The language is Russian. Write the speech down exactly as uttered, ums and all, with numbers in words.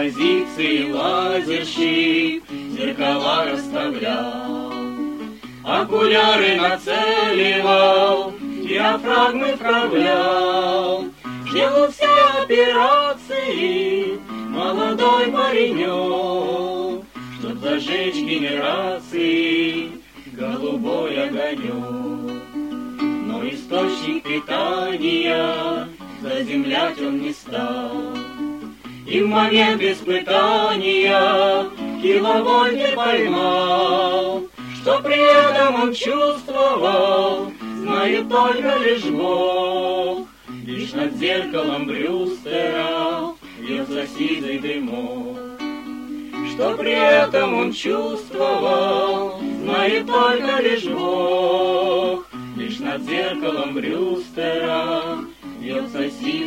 позиции лазерщик зеркала расставлял, окуляры нацеливал, диафрагмы вправлял. Делал все операции молодой паренек, чтоб зажечь генерации голубой огонек. Но источник питания заземлять он не стал, и в момент испытания киловольт поймал. Что при этом он чувствовал, знает только лишь Бог. Лишь над зеркалом Брюстера вился сизый дымок. Что при этом он чувствовал, знает только лишь Бог. Лишь над зеркалом Брюстера вился сизый